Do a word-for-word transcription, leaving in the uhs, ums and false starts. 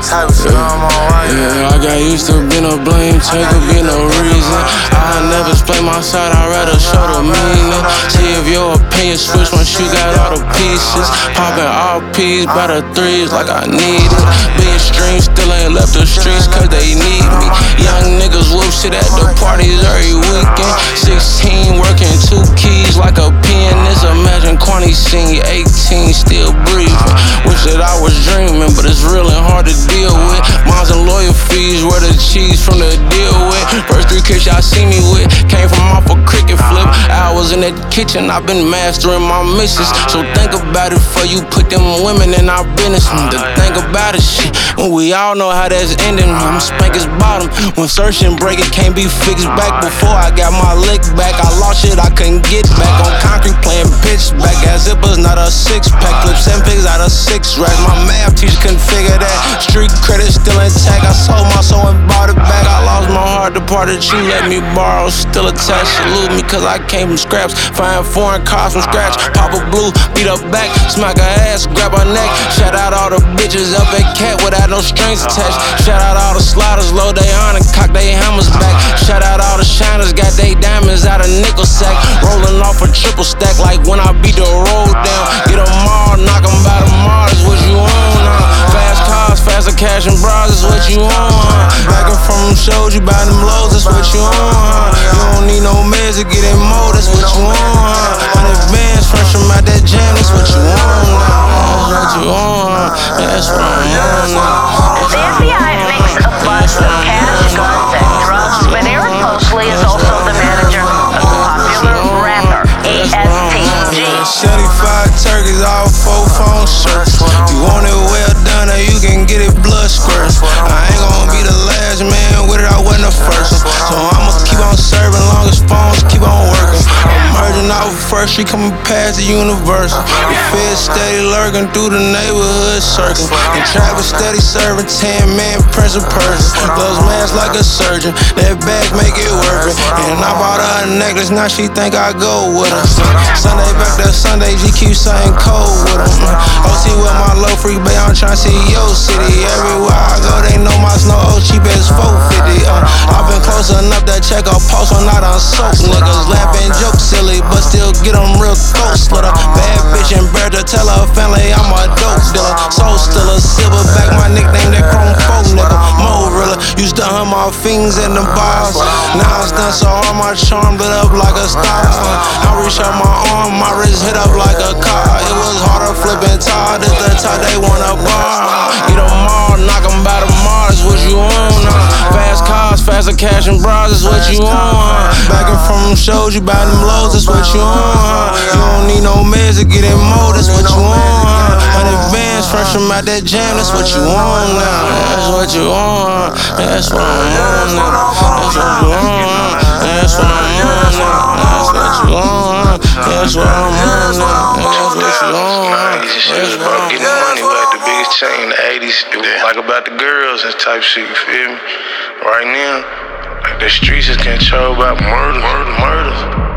type of shit I'm on right now. Yeah, I got used to being a blame taker, be no reason. I never explain my side, I'd rather show the meaning. See if your opinion switch once you got all the pieces. Popping all P's by the threes like I need it. Being streams, still ain't left the streets cause they need me. Young niggas whoop shit at the parties every weekend. sixteen working two keys like a pianist. Imagine Quanny sing eighteen still breathing. Wish that I was dreaming, but it's real and hard to deal with. Moms and lawyer fees were the cheese from the deal with. First three kids y'all see me with came from off a cricket flip. Hours in that kitchen, I've been mastering my missions. So think about it before you put them women in our business. To think about it, shit, when we all know how that's ending. I'ma spank his bottom. When search and break it can't be fixed back. Before I got my lick back, I lost shit I couldn't get back. On concrete playing pitch back. Got zippers, not a six pack. Clip seven figures out of six racks. My math teacher couldn't figure that. Street credit still intact. I sold my soul and bought it back. I lost my heart, the part that you let me borrow still attached. Salute me cause I came from scraps. Find foreign cars from scratch. Pop a blue, beat her back, smack her ass, grab her neck. Shout out all the bitches up at Cat without no strings attached. Shout out all the sliders, load they on and cock they hammers back. Shout out all the shiners, got they diamonds out of nickel sack. Rolling off a triple stack like when I beat the road down. Get them all, knock them by the Mars, what you on? Uh? Fast cars, faster cash and bras, is what you on? Uh? Backing from them shows, you buy them lows, that's what you on? Uh? You don't need no meds to get in more, that's what you on? Uh? Hundred bands, fresh from out that jam, that's what you on? Uh? That's what you on? Uh? That's what I'm on? Uh? The F B I makes a bust of cash, guns, and drugs, but Eric Mosley is also the manager of popular rapper E S T G. seventy-five turkeys, all four phone shirts. You want it well done, or you can get it blood squirts. I ain't gonna be the last man with it, I wasn't the first. So I'ma keep on serving long as phones keep on working. I'm merging off of First Street, coming past the Universal. The feds steady lurking through the neighborhood circle. And Travis steady serving ten man Prince of Persia. Those mans like a surgeon, that bag make it worth it. And I bought her a necklace, now she think I go with her. Sunday back to Sunday, G Q saying cold with her. O T with my low freak, babe, I'm tryna see your city. Everywhere I go, they know my snow oh, cheap as four fifty. Uh, I've been close enough to check a post when I done soap. Niggas laughing, joke silly, but still get them real close. Slitter, bad bitch and bear to tell her family I'm a dope dealer. Soul stiller, silverback, my nickname that chrome folk nigga. Mo Rilla, used to hunt my fiends in the bars. Now it's done so all my charm lit up like a star. Uh, I reach out my arm, my wrist hit up like a car. It was harder flipping tall, at the top they want a bar. Get them all, knock them by the Mars, what you on? Uh? Fast cars, faster cash and bras, is what you on? Uh? Backing from them shows, you buy them lows, that's what you on? Uh? You don't need no meds to get in more, that's what you on? Uh? Hundred bands, fresh from out that jam, that's what you on now. That's what you on, that's what I'm on now. That's what you on, that's what I'm on now. That's what you on, that's what I'm on now. That's what you on, that's what I'm getting money, but the biggest change in the eighties, it was like about the girls and type shit, you feel me? Right now, the streets is controlled by murder, murder, murder.